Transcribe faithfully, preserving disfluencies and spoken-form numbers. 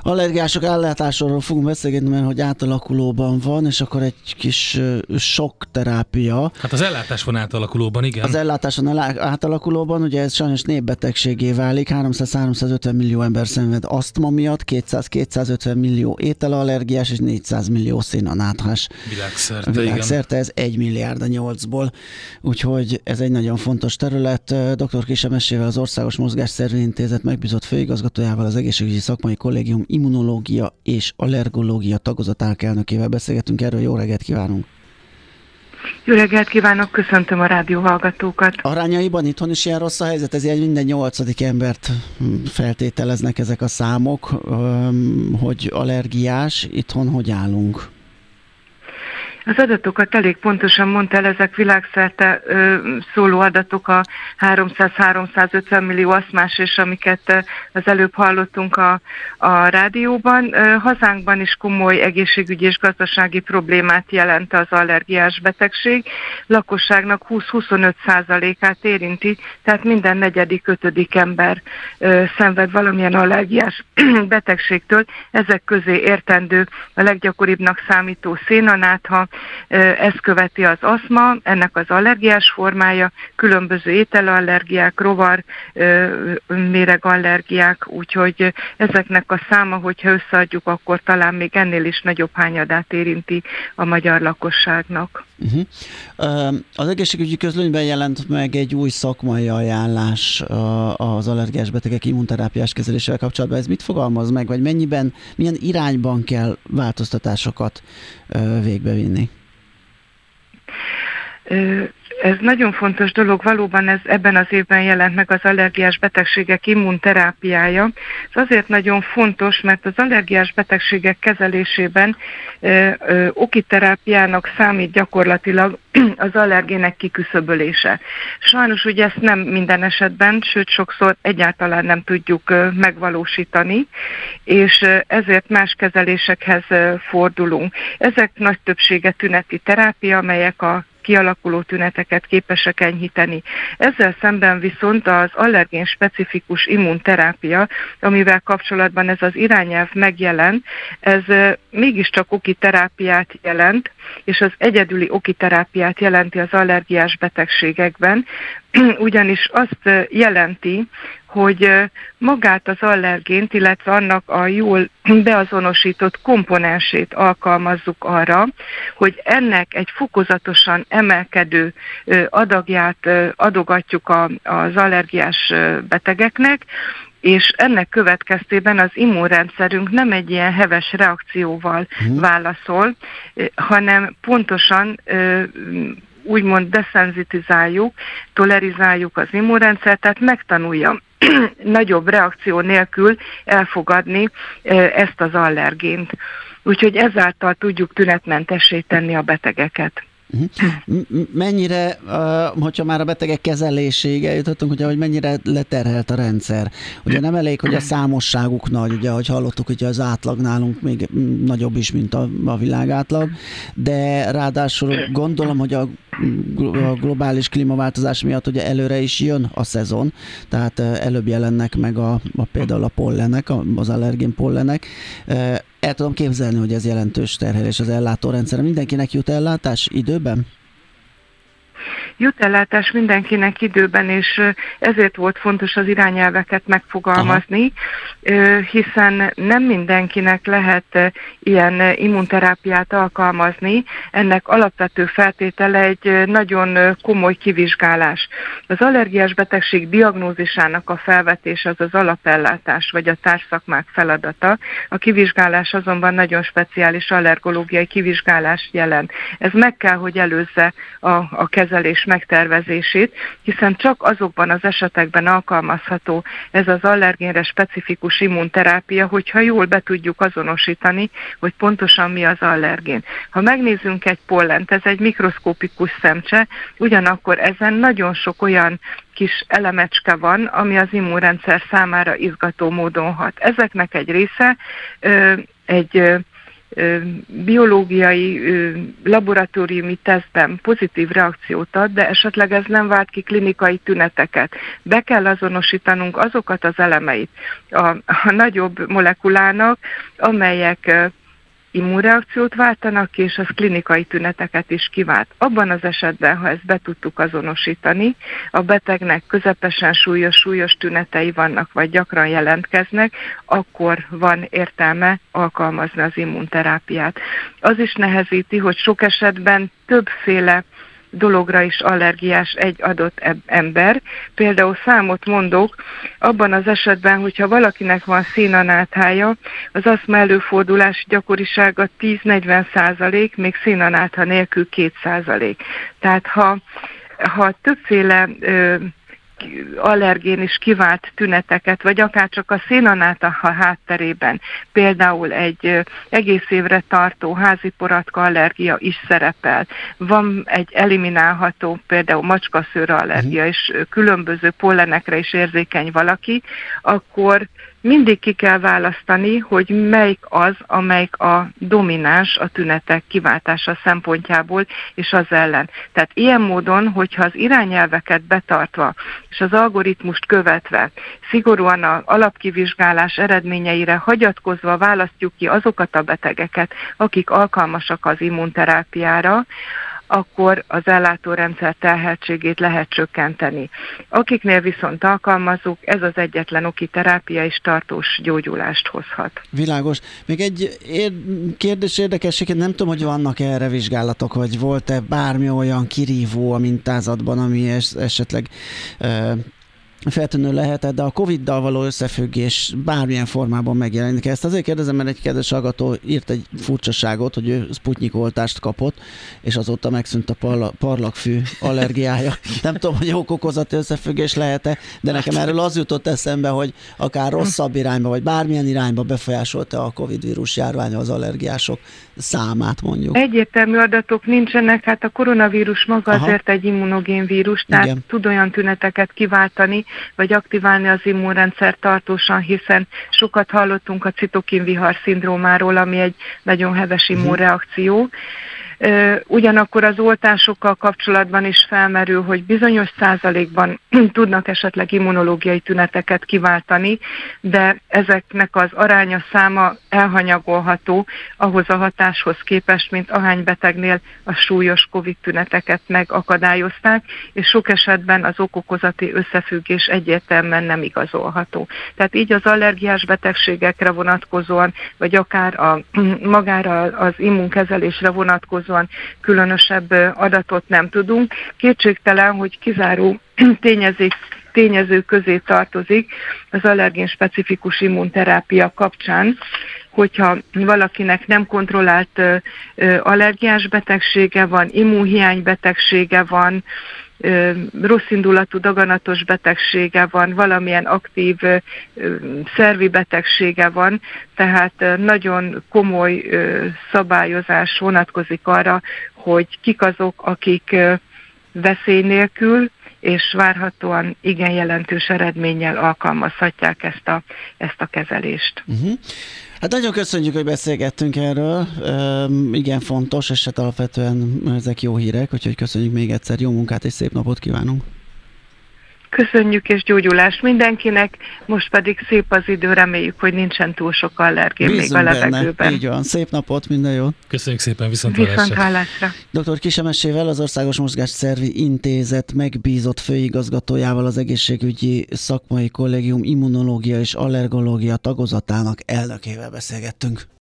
allergiások ellátásról fogunk beszélgetni, mert hogy átalakulóban van, és akkor egy kis sok terápia. Hát az ellátás van átalakulóban, igen. Az ellátás van átalakulóban, ugye ez sajnos népbetegségé válik, háromszáz-háromszázötven millió ember szenved asztma miatt, kétszáz-kétszázötven millió ételallergiás, és négyszáz millió szénanáthás. Világszerte, Világszerte, ez egy milliárd a nyolcból. Úgyhogy ez egy nagyon fontos terület. doktor Kisse Mesével, az Országos Mozgásszervi Intézet megbízott főigazgatójával, az Egészségügyi Szakmai Kollégium immunológia és allergológia tagozat elnökével beszélgetünk erről. Jó reggelt kívánunk! Jó reggelt kívánok, köszöntöm a rádióhallgatókat. Arányaiban itthon is ilyen rossz a helyzet, ezért minden nyolcadik embert feltételeznek ezek a számok, hogy allergiás. Itthon hogy állunk? Az adatokat elég pontosan mondta el, ezek világszerte ö, szóló adatok, a háromszáz-háromszázötven millió asztmás, és amiket ö, az előbb hallottunk a, a rádióban. Ö, hazánkban is komoly egészségügyi és gazdasági problémát jelent az allergiás betegség. Lakosságnak húsz-huszonöt százalékát érinti, tehát minden negyedik, ötödik ember ö, szenved valamilyen allergiás betegségtől. Ezek közé értendő a leggyakoribbnak számító szénanátha, ez követi az aszma, ennek az allergiás formája, különböző ételallergiák, rovar, méregallergiák, úgyhogy ezeknek a száma, hogyha összeadjuk, akkor talán még ennél is nagyobb hányadát érinti a magyar lakosságnak. Uh-huh. Az egészségügyi közlönyben jelent meg egy új szakmai ajánlás az allergiás betegek immunterápiás kezelésével kapcsolatban. Ez mit fogalmaz meg, vagy mennyiben, milyen irányban kell változtatásokat végbevinni? Ez nagyon fontos dolog, valóban ez ebben az évben jelent meg az allergiás betegségek immunterápiája. Ez azért nagyon fontos, mert az allergiás betegségek kezelésében ö, ö, okiterápiának számít gyakorlatilag az allergének kiküszöbölése. Sajnos ugye ezt nem minden esetben, sőt sokszor egyáltalán nem tudjuk ö, megvalósítani, és ö, ezért más kezelésekhez ö, fordulunk. Ezek nagy többsége tüneti terápia, amelyek a kialakuló tüneteket képesek enyhíteni. Ezzel szemben viszont az allergén specifikus immunterápia, amivel kapcsolatban ez az irányelv megjelen, ez mégiscsak okiterápiát jelent, és az egyedüli okiterápiát jelenti az allergiás betegségekben, ugyanis azt jelenti, hogy magát az allergént, illetve annak a jól beazonosított komponensét alkalmazzuk arra, hogy ennek egy fokozatosan emelkedő adagját adogatjuk az allergiás betegeknek, és ennek következtében az immunrendszerünk nem egy ilyen heves reakcióval hmm. válaszol, hanem pontosan úgymond deszenzitizáljuk, tolerizáljuk az immunrendszert, tehát megtanulja nagyobb reakció nélkül elfogadni ezt az allergént. Úgyhogy ezáltal tudjuk tünetmentessé tenni a betegeket. Mennyire, hogyha már a betegek kezeléséig eljutottunk, ugye, hogy mennyire leterhelt a rendszer. Ugye nem elég, hogy a számosságuk nagy, ugye, ahogy hallottuk, hogy az átlag nálunk még nagyobb is, mint a, a világ átlag, de ráadásul gondolom, hogy a, a globális klímaváltozás miatt ugye előre is jön a szezon, tehát előbb jelennek meg a, a például a pollenek, az allergén pollenek. El tudom képzelni, hogy ez jelentős terhelés az ellátórendszerre. Mindenkinek jut ellátás időben? Jut ellátás mindenkinek időben, és ezért volt fontos az irányelveket megfogalmazni, Aha. hiszen nem mindenkinek lehet ilyen immunterápiát alkalmazni. Ennek alapvető feltétele egy nagyon komoly kivizsgálás. Az allergiás betegség diagnózisának a felvetése az az alapellátás, vagy a társszakmák feladata. A kivizsgálás azonban nagyon speciális allergológiai kivizsgálás jelent. Ez meg kell, hogy előzze a, a kezelés megtervezését, hiszen csak azokban az esetekben alkalmazható ez az allergénre specifikus immunterápia, hogyha jól be tudjuk azonosítani, hogy pontosan mi az allergén. Ha megnézzünk egy pollent, ez egy mikroszkópikus szemcse, ugyanakkor ezen nagyon sok olyan kis elemecske van, ami az immunrendszer számára izgató módon hat. Ezeknek egy része ö, egy ö, biológiai laboratóriumi tesztben pozitív reakciót ad, de esetleg ez nem vált ki klinikai tüneteket. Be kell azonosítanunk azokat az elemeit a, a nagyobb molekulának, amelyek immunreakciót váltanak ki, és az klinikai tüneteket is kivált. Abban az esetben, ha ezt be tudtuk azonosítani, a betegnek közepesen súlyos, súlyos tünetei vannak, vagy gyakran jelentkeznek, akkor van értelme alkalmazni az immunterápiát. Az is nehezíti, hogy sok esetben többféle dologra is allergiás egy adott ember. Például számot mondok, abban az esetben, hogyha valakinek van szénanáthája, az asztma előfordulás gyakorisága tíz-negyven százalék, még szénanátha nélkül két százalék. Tehát ha, ha többféle ö, allergén is kivált tüneteket, vagy akár csak a szénanáta hátterében, például egy egész évre tartó házi poratka allergia is szerepel. Van egy eliminálható, például macskaszőr allergia, és különböző pollenekre is érzékeny valaki, akkor mindig ki kell választani, hogy melyik az, amelyik a domináns a tünetek kiváltása szempontjából, és az ellen. Tehát ilyen módon, hogyha az irányelveket betartva, és az algoritmust követve, szigorúan az alapkivizsgálás eredményeire hagyatkozva választjuk ki azokat a betegeket, akik alkalmasak az immunterápiára, akkor az ellátórendszer terheltségét lehet csökkenteni. Akiknél viszont alkalmazzuk, ez az egyetlen oki terápia is tartós gyógyulást hozhat. Világos. Még egy ér- kérdés érdekességet, nem tudom, hogy vannak erre vizsgálatok, vagy volt-e bármi olyan kirívó a mintázatban, ami es- esetleg e- feltűnő lehetett, de a Coviddal való összefüggés bármilyen formában megjelenik. Ezt azért kérdezem, mert egy kedves hallgató írt egy furcsaságot, hogy ő Sputnik oltást kapott, és azóta megszűnt a parla- parlagfű allergiája. Nem tudom, hogy okokozati összefüggés lehet-e, de nekem erről az jutott eszembe, hogy akár rosszabb irányba, vagy bármilyen irányba befolyásolta a Covid vírus járványa az allergiások számát, mondjuk. Egyértelmű adatok nincsenek, hát a koronavírus maga Aha. azért egy immunogén vírus, tehát Igen. tud olyan tüneteket kiváltani, vagy aktiválni az immunrendszer tartósan, hiszen sokat hallottunk a citokinvihar szindrómáról, ami egy nagyon heves immunreakció. Ugyanakkor az oltásokkal kapcsolatban is felmerül, hogy bizonyos százalékban tudnak esetleg immunológiai tüneteket kiváltani, de ezeknek az aránya száma elhanyagolható ahhoz a hatáshoz képest, mint ahány betegnél a súlyos Covid tüneteket megakadályozták, és sok esetben az okokozati összefüggés egyértelműen nem igazolható. Tehát így az allergiás betegségekre vonatkozóan, vagy akár a, magára az immunkezelésre vonatkozóan különösebb adatot nem tudunk. Kétségtelen, hogy kizáró tényezők, tényező közé tartozik az allergén specifikus immunterápia kapcsán, hogyha valakinek nem kontrollált allergiás betegsége van, immunhiány betegsége van, rosszindulatú daganatos betegsége van, valamilyen aktív szervi betegsége van, tehát nagyon komoly szabályozás vonatkozik arra, hogy kik azok, akik veszély nélkül és várhatóan igen jelentős eredménnyel alkalmazhatják ezt a, ezt a kezelést. Uh-huh. Hát nagyon köszönjük, hogy beszélgettünk erről. Üm, igen fontos, és hát alapvetően ezek jó hírek, úgyhogy köszönjük még egyszer, jó munkát és szép napot kívánunk. Köszönjük és gyógyulást mindenkinek, most pedig szép az idő, reméljük, hogy nincsen túl sok allergén még a levegőben. Benne. Így van, szép napot, minden jót. Köszönjük szépen, viszonthallásra. Viszonthallásra. doktor Kisemesével, az Országos Mozgásszervi Intézet megbízott főigazgatójával, az Egészségügyi Szakmai Kollégium Immunológia és Allergológia tagozatának elnökével beszélgettünk.